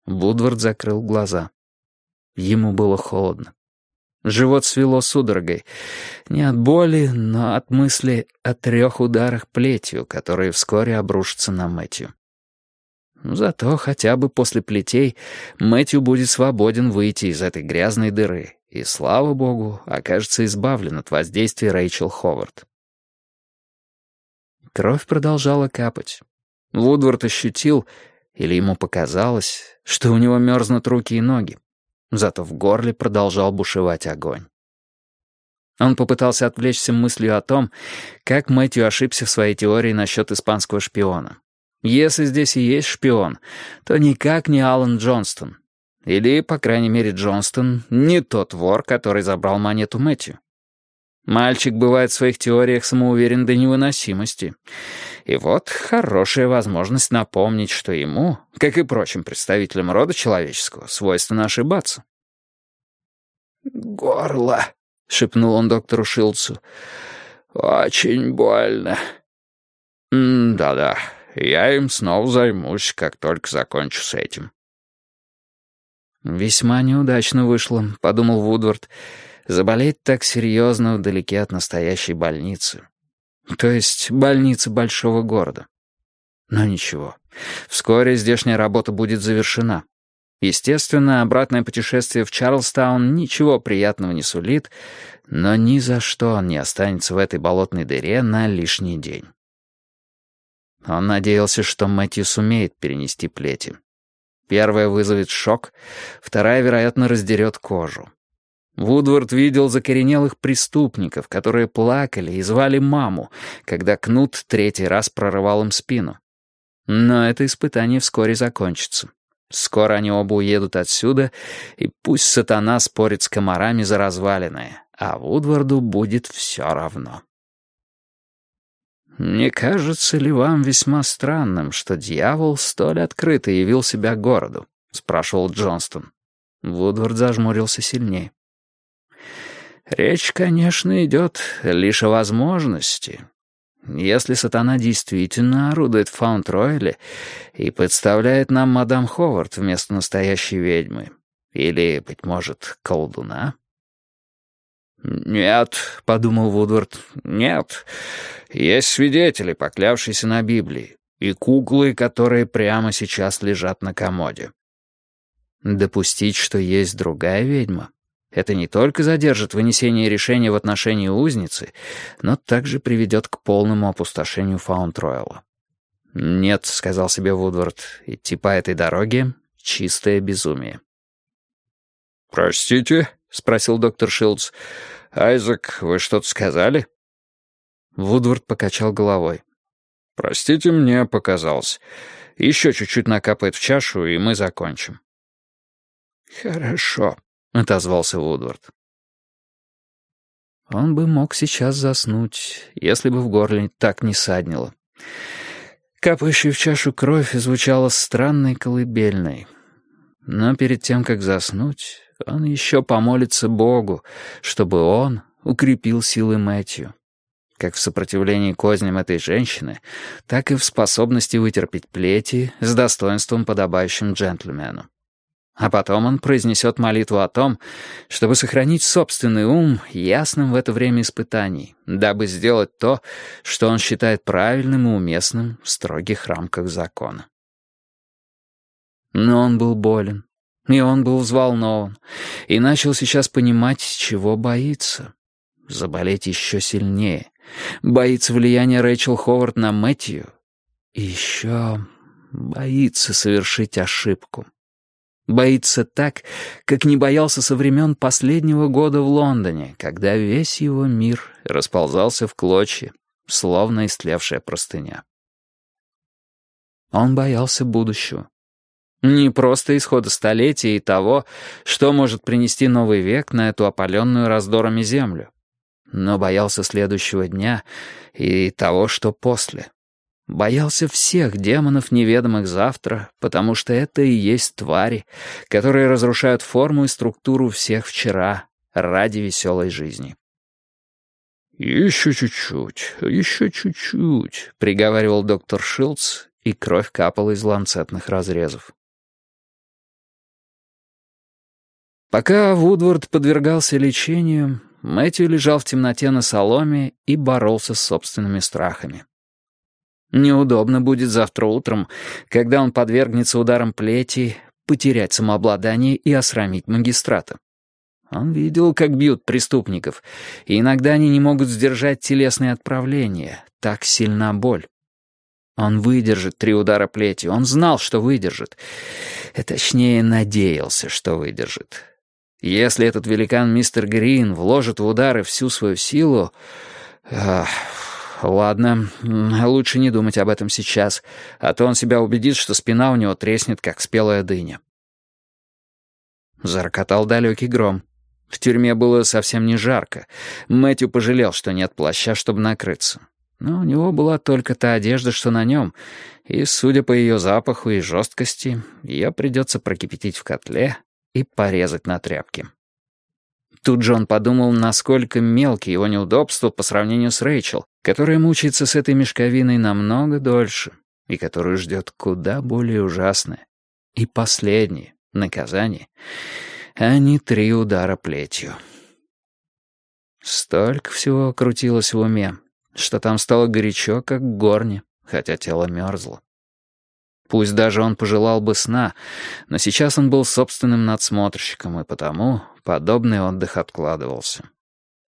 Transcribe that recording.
Вудвард закрыл глаза. Ему было холодно. Живот свело судорогой. Не от боли, но от мысли о 3 ударах плетью, которые вскоре обрушатся на Мэтью. Зато хотя бы после плетей Мэтью будет свободен выйти из этой грязной дыры и, слава богу, окажется избавлен от воздействия Рэйчел Ховард. Кровь продолжала капать. Вудвард ощутил, или ему показалось, что у него мерзнут руки и ноги. Зато в горле продолжал бушевать огонь. Он попытался отвлечься мыслью о том, как Мэтью ошибся в своей теории насчет испанского шпиона. Если здесь и есть шпион, то никак не Алан Джонстон. Или, по крайней мере, Джонстон не тот вор, который забрал монету Мэтью. Мальчик бывает в своих теориях самоуверен до невыносимости. И вот хорошая возможность напомнить, что ему, как и прочим представителям рода человеческого, свойственно ошибаться. «Горло», — шепнул он доктору Шилдсу. «Очень больно». «Да-да, я им снова займусь, как только закончу с этим». «Весьма неудачно вышло», — подумал Вудвард, «заболеть так серьезно вдалеке от настоящей больницы. То есть больницы большого города. Но ничего, вскоре здешняя работа будет завершена. Естественно, обратное путешествие в Чарльстаун ничего приятного не сулит, но ни за что он не останется в этой болотной дыре на лишний день». Он надеялся, что Мэтью сумеет перенести плети. Первая вызовет шок, вторая, вероятно, раздерет кожу. Вудвард видел закоренелых преступников, которые плакали и звали маму, когда кнут 3-й раз прорывал им спину. Но это испытание вскоре закончится. Скоро они оба уедут отсюда, и пусть сатана спорит с комарами за развалиное, а Вудварду будет все равно. «Не кажется ли вам весьма странным, что дьявол столь открыто явил себя городу?» — спрашивал Джонстон. Вудвард зажмурился сильнее. «Речь, конечно, идет лишь о возможности. Если сатана действительно орудует в Фаунд-Ройле и подставляет нам мадам Ховард вместо настоящей ведьмы, или, быть может, колдуна...» «Нет», — подумал Вудвард, — «нет. Есть свидетели, поклявшиеся на Библии, и куклы, которые прямо сейчас лежат на комоде». Допустить, что есть другая ведьма, это не только задержит вынесение решения в отношении узницы, но также приведет к полному опустошению Фаунд-Ройла. «Нет», — сказал себе Вудвард, — «идти по этой дороге — чистое безумие». «Простите?» — спросил доктор Шилдс. «Айзек, вы что-то сказали?» Вудвард покачал головой. «Простите, мне показалось. Еще чуть-чуть накапает в чашу, и мы закончим». «Хорошо», — отозвался Вудвард. Он бы мог сейчас заснуть, если бы в горле так не саднило. Капающая в чашу кровь звучала странной колыбельной. Но перед тем, как заснуть, он еще помолится Богу, чтобы он укрепил силы Мэтью. Как в сопротивлении козням этой женщины, так и в способности вытерпеть плети с достоинством, подобающим джентльмену. А потом он произнесет молитву о том, чтобы сохранить собственный ум ясным в это время испытаний, дабы сделать то, что он считает правильным и уместным в строгих рамках закона. Но он был болен, и он был взволнован, и начал сейчас понимать, чего боится. Заболеть еще сильнее. Боится влияния Рэйчел Ховард на Мэтью. И еще боится совершить ошибку. Боится так, как не боялся со времен последнего года в Лондоне, когда весь его мир расползался в клочья, словно истлевшая простыня. Он боялся будущего. Не просто исхода столетия и того, что может принести новый век на эту опаленную раздорами землю, но боялся следующего дня и того, что после. Боялся всех демонов, неведомых завтра, потому что это и есть твари, которые разрушают форму и структуру всех вчера ради веселой жизни. «Еще чуть-чуть», — приговаривал доктор Шилдс, и кровь капала из ланцетных разрезов. Пока Вудвард подвергался лечению, Мэтью лежал в темноте на соломе и боролся с собственными страхами. Неудобно будет завтра утром, когда он подвергнется ударам плети, потерять самообладание и осрамить магистрата. Он видел, как бьют преступников, и иногда они не могут сдержать телесные отправления, так сильна боль. Он выдержит 3 удара плетью, он знал, что выдержит. Точнее, надеялся, что выдержит. Если этот великан мистер Грин вложит в удары всю свою силу... Ладно, лучше не думать об этом сейчас, а то он себя убедит, что спина у него треснет, как спелая дыня. Зарокотал далекий гром. В тюрьме было совсем не жарко. Мэтью пожалел, что нет плаща, чтобы накрыться. Но у него была только та одежда, что на нем, и, судя по ее запаху и жесткости, ее придется прокипятить в котле и порезать на тряпке. Тут же он подумал, насколько мелкие его неудобства по сравнению с Рэйчел, которая мучается с этой мешковиной намного дольше и которую ждет куда более ужасное и последнее наказание, а не 3 удара плетью. Столько всего крутилось в уме, что там стало горячо, как в горне, хотя тело мерзло. Пусть даже он пожелал бы сна, но сейчас он был собственным надсмотрщиком, и потому подобный отдых откладывался.